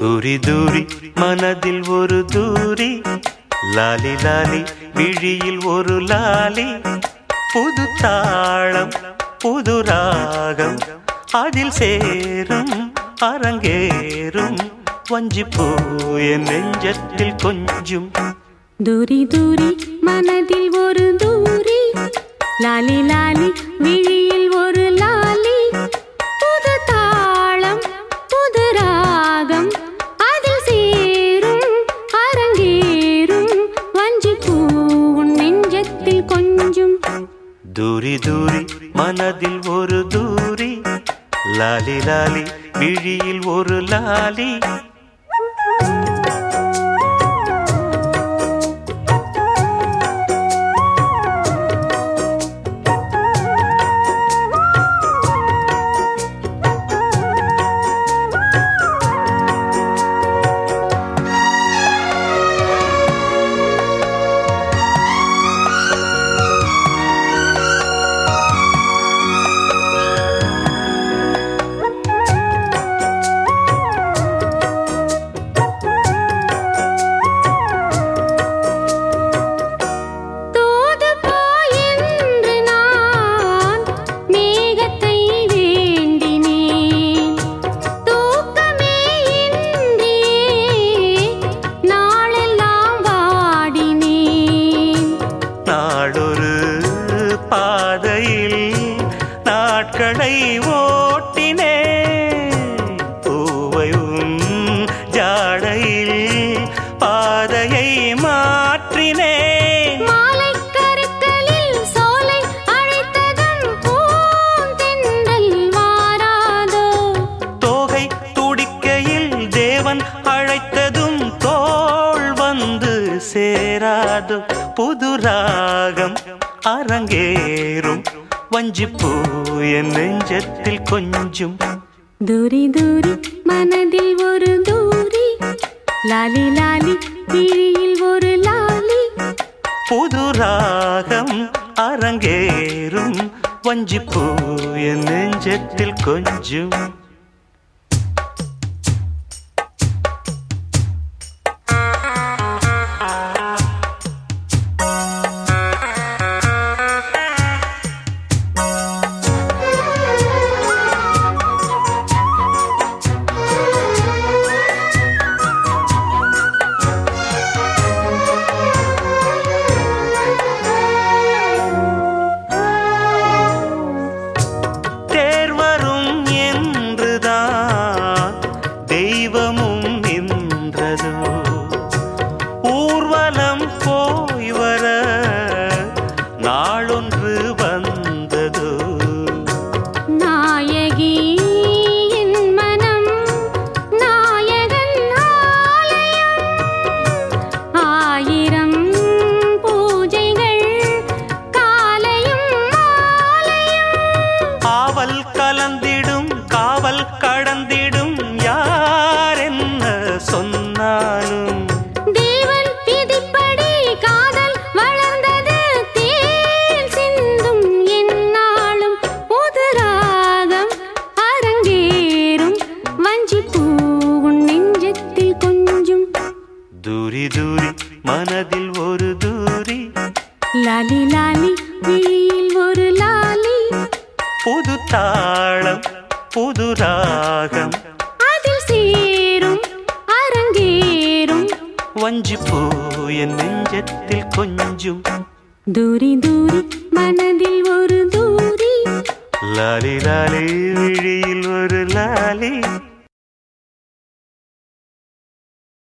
தூரி தூரி மனதில் ஒரு தூரி, லாலி லாலி விழியில் ஒரு லாலி. புது தாளம் புது ராகம் அதில் சேரும் அரங்கேறும். வஞ்சிப்பூ என் நெஞ்சத்தில் கொஞ்சும். தூரி தூரி மனதில் ஒரு தூரி, லாலி லாலி விழியில் ஒரு லாலி. புது தாளம் புது ராகம் அதில் சேரும் அரங்கேறும். வஞ்சிப்பூ உன் நெஞ்சத்தில் கொஞ்சும். தூரி தூரி மனதில் ஒரு தூரி, லாலி லாலி விழியில் ஒரு லாலி. நாடொரு பாதையில் நாட்களை ஓட்டினே, பூவையும் ஜாடையில் பாதையை மாற்றினே. மாலை கருக்களில் சோலை அழைத்ததும் பூந்தென்றல் மாறாதோ. தோகை துடிக்கையில் தேவன் அழைத்ததும் தோள் வந்து சேராதோ. புது ராகம் அரங்கேறும். வஞ்சிப்பூ என் நெஞ்சத்தில் கொஞ்சும். தூரி தூரி மனதில் ஒரு தூரி, லாலி லாலி விழியில் ஒரு லாலி. புது ராகம் அரங்கேறும். வஞ்சிப்பூ என் நெஞ்சத்தில் கொஞ்சும். தெய்வமும் நின்றதோ ஊர்வலம் போய் வர நாளொன்று வந்ததோ. நாயகி என் மனம் நாயகன் ஆலயம். ஆயிரம் பூஜைகள் காலையும் மாலையும். ஆவல் கலந்திடும் காவல் கடந்திடும் யார் என்ன சொன்னாலும். தேவன் விதிப்படி காதல் வளர்ந்தது தேன் சிந்தும் எந்நாளும். புது ராகம் அரங்கேறும். வஞ்சிப்பூ உன் நெஞ்சத்தில் கொஞ்சும். தூரி தூரி மனதில் ஒரு தூரி, லாலி லாலி விழியில் ஒரு லாலி. புது தாளம் புது ராகம் அதில் சேரும் அரங்கேறும். வஞ்சிப்பூ என் நெஞ்சத்தில் கொஞ்சும். தூரி தூரி மனதில் ஒரு தூரி, லாலி லாலி விழியில் ஒரு லாலி.